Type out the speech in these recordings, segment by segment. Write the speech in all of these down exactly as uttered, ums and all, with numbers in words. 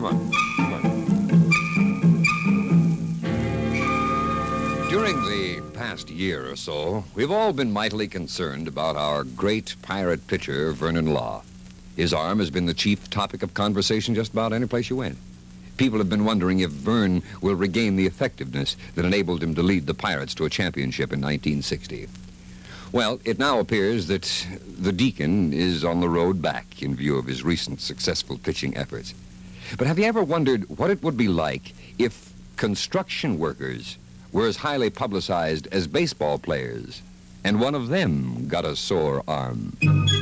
Come on. Come on. During the past year or so, we've all been mightily concerned about our great pirate pitcher, Vernon Law. His arm has been the chief topic of conversation just about any place you went. People have been wondering if Vern will regain the effectiveness that enabled him to lead the Pirates to a championship in nineteen sixty. Well, it now appears that the Deacon is on the road back in view of his recent successful pitching efforts. But have you ever wondered what it would be like if construction workers were as highly publicized as baseball players, and one of them got a sore arm?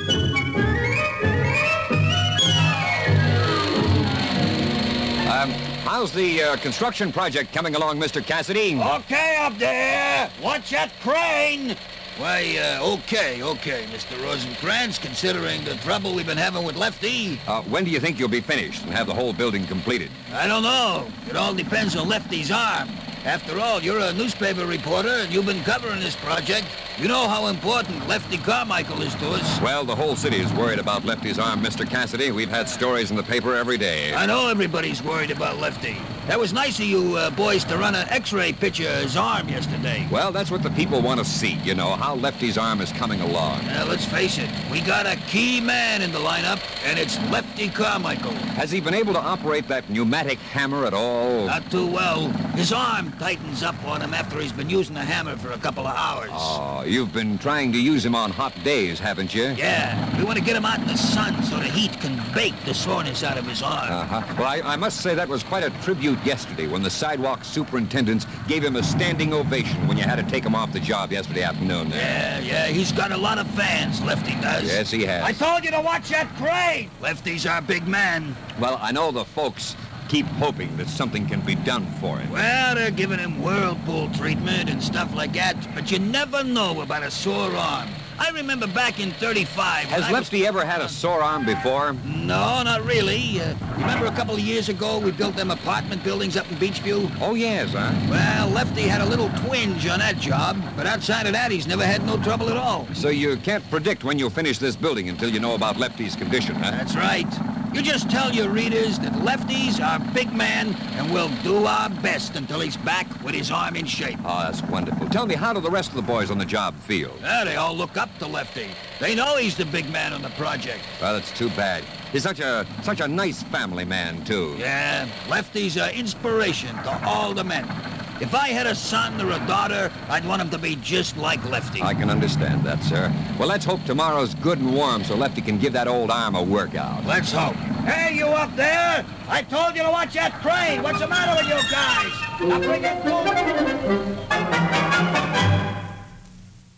Um, how's the uh, construction project coming along, Mister Cassidy? Okay up there. Watch that crane. Why, uh, okay, okay, Mister Rosencrantz, considering the trouble we've been having with Lefty. Uh, when do you think you'll be finished and have the whole building completed? I don't know. It all depends on Lefty's arm. After all, you're a newspaper reporter, and you've been covering this project. You know how important Lefty Carmichael is to us. Well, the whole city is worried about Lefty's arm, Mister Cassidy. We've had stories in the paper every day. I know everybody's worried about Lefty. That was nice of you uh, boys to run an x-ray picture of his arm yesterday. Well, that's what the people want to see, you know, how Lefty's arm is coming along. Now, let's face it, we got a key man in the lineup, and it's Lefty Carmichael. Has he been able to operate that pneumatic hammer at all? Not too well. His arm tightens up on him after he's been using the hammer for a couple of hours. Oh, you've been trying to use him on hot days, haven't you? Yeah, we want to get him out in the sun so the heat can bake the soreness out of his arm. Uh-huh. Well, I, I must say that was quite a tribute yesterday when the sidewalk superintendents gave him a standing ovation when you had to take him off the job yesterday afternoon. Yeah, yeah, he's got a lot of fans, Lefty does. Yes, he has. I told you to watch that crane! Lefty's our big man. Well, I know the folks keep hoping that something can be done for him. Well, they're giving him whirlpool treatment and stuff like that, but you never know about a sore arm. I remember back in thirty-five... Has Lefty was... ever had a sore arm before? No, not really. Uh, remember a couple of years ago we built them apartment buildings up in Beachview? Oh, yes, huh? Well, Lefty had a little twinge on that job, but outside of that, he's never had no trouble at all. So you can't predict when you'll finish this building until you know about Lefty's condition, huh? That's right. You just tell your readers that Lefty's our big man, and we'll do our best until he's back with his arm in shape. Oh, that's wonderful. Tell me, how do the rest of the boys on the job feel? Yeah, they all look up to Lefty. They know he's the big man on the project. Well, it's too bad. He's such a such a nice family man, too. Yeah, Lefty's an inspiration to all the men. If I had a son or a daughter, I'd want him to be just like Lefty. I can understand that, sir. Well, let's hope tomorrow's good and warm so Lefty can give that old arm a workout. Let's hope. Hey, you up there! I told you to watch that crane. What's the matter with you guys? Now bring it forward.